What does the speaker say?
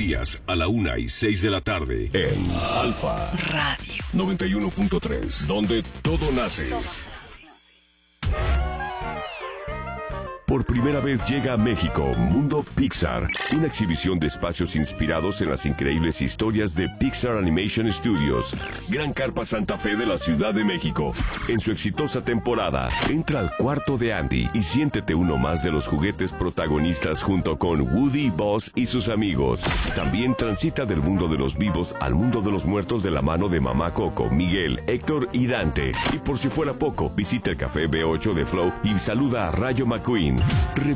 días a la 1 y 6 de la tarde en Alfa Radio 91.3, donde todo nace. Por primera vez llega a México Mundo Pixar, una exhibición de espacios inspirados en las increíbles historias de Pixar Animation Studios. Gran Carpa Santa Fe de la Ciudad de México. En su exitosa temporada, entra al cuarto de Andy y siéntete uno más de los juguetes protagonistas junto con Woody, Buzz y sus amigos. También transita del mundo de los vivos al mundo de los muertos de la mano de Mamá Coco, Miguel, Héctor y Dante. Y por si fuera poco, visita el Café B8 de Flow y saluda a Rayo McQueen.